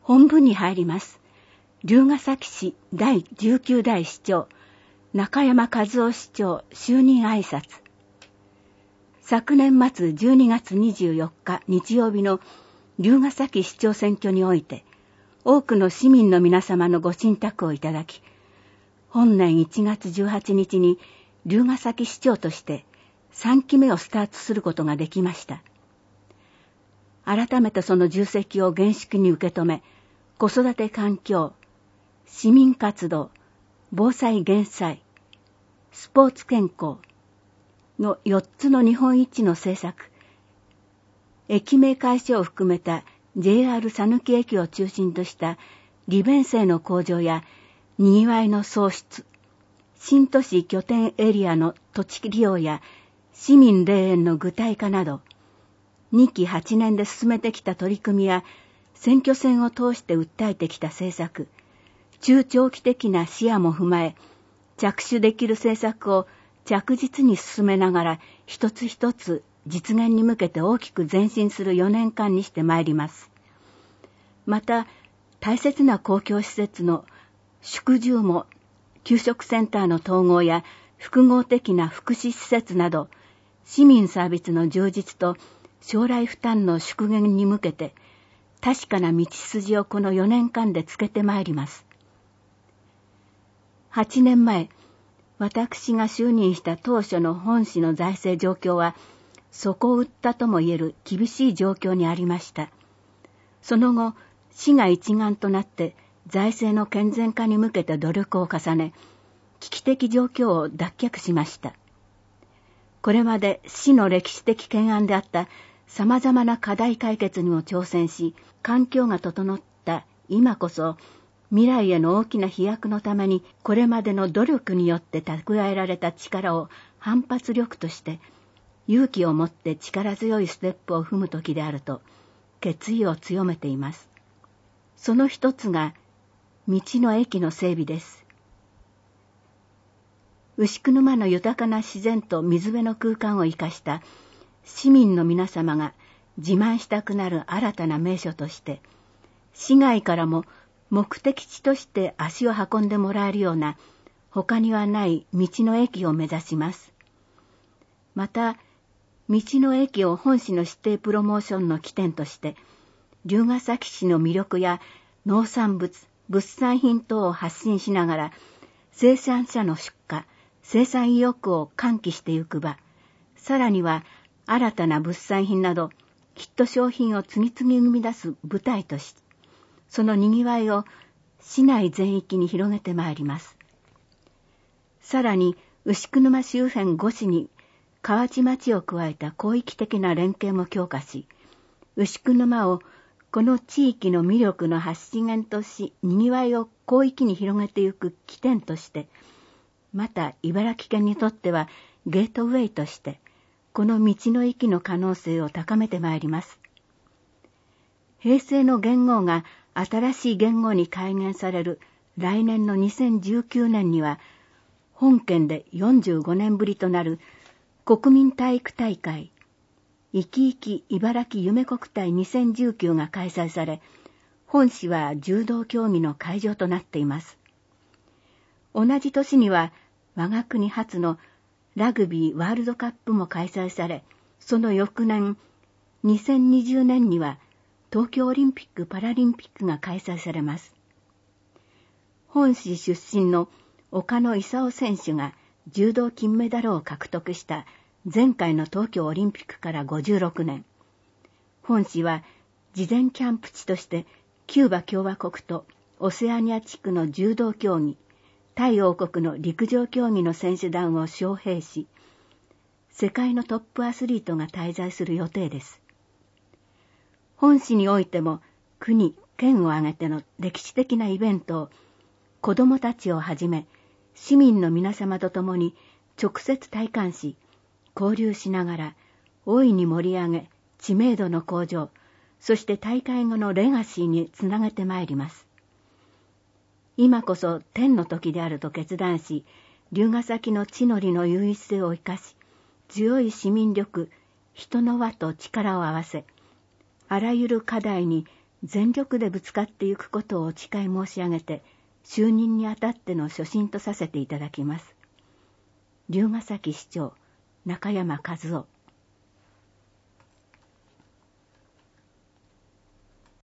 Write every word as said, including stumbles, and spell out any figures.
本文に入ります。龍ケ崎市だいじゅうきゅう代市長、中山和夫市長就任挨拶。昨年末じゅうにがつにじゅうよっか日曜日の龍ケ崎市長選挙において、多くの市民の皆様のご信託をいただき、本年いちがつじゅうはちにちに龍ケ崎市長としてさんきめをスタートすることができました。改めてその重責を厳粛に受け止め、子育て環境、市民活動、防災減災、スポーツ健康のよっつの日本一の政策、駅名改正を含めた ジェイアール 讃岐駅を中心とした利便性の向上や賑わいの創出、新都市拠点エリアの土地利用や市民霊園の具体化など、にきはちねんで進めてきた取り組みや選挙戦を通して訴えてきた政策、中長期的な視野も踏まえ、着手できる政策を着実に進めながら一つ一つ実現に向けて大きく前進するよねんかんにしてまいります。また、大切な公共施設の宿住も給食センターの統合や複合的な福祉施設など、市民サービスの充実と将来負担の縮減に向けて、確かな道筋をこのよねんかんでつけてまいります。はちねんまえ、私が就任した当初の本市の財政状況は、底を打ったとも言える厳しい状況にありました。その後、市が一丸となって財政の健全化に向けて努力を重ね、危機的状況を脱却しました。これまで市の歴史的懸案であった様々な課題解決にも挑戦し、環境が整った今こそ、未来への大きな飛躍のために、これまでの努力によって蓄えられた力を反発力として、勇気を持って力強いステップを踏む時であると、決意を強めています。その一つが、道の駅の整備です。牛久沼の豊かな自然と水辺の空間を生かした市民の皆様が自慢したくなる新たな名所として、市外からも目的地として足を運んでもらえるような他にはない道の駅を目指します。また、道の駅を本市の指定プロモーションの起点として、龍ケ崎市の魅力や農産物、物産品等を発信しながら、生産者の出荷、生産意欲を喚起してゆく場、さらには新たな物産品など、ヒット商品を次々生み出す舞台とし、その賑わいを市内全域に広げてまいります。さらに、牛久沼周辺ご市に河内町を加えた広域的な連携も強化し、牛久沼をこの地域の魅力の発信源とし、賑わいを広域に広げてゆく起点として、また茨城県にとってはゲートウェイとして、この道の駅の可能性を高めてまいります。平成の元号が新しい元号に改元される来年のにせんじゅうきゅうねんには、本県でよんじゅうごねんぶりとなる国民体育大会、いきいき茨城夢国体にせんじゅうきゅうが開催され、本市は柔道競技の会場となっています。同じ年には我が国初のラグビーワールドカップも開催され、その翌年、にせんにじゅうねんには東京オリンピック・パラリンピックが開催されます。本市出身の岡野勲選手が柔道金メダルを獲得した前回の東京オリンピックからごじゅうろくねん。本市は事前キャンプ地としてキューバ共和国とオセアニア地区の柔道競技、タイ王国の陸上競技の選手団を招聘し、世界のトップアスリートが滞在する予定です。本市においても国、県を挙げての歴史的なイベントを子どもたちをはじめ市民の皆様と共に直接体感し、交流しながら大いに盛り上げ、知名度の向上、そして大会後のレガシーにつなげてまいります。今こそ天の時であると決断し、龍ケ崎の地の利の唯一性を生かし、強い市民力、人の輪と力を合わせ、あらゆる課題に全力でぶつかっていくことをお誓い申し上げて、就任にあたっての初心とさせていただきます。龍ケ崎市長、中山和夫。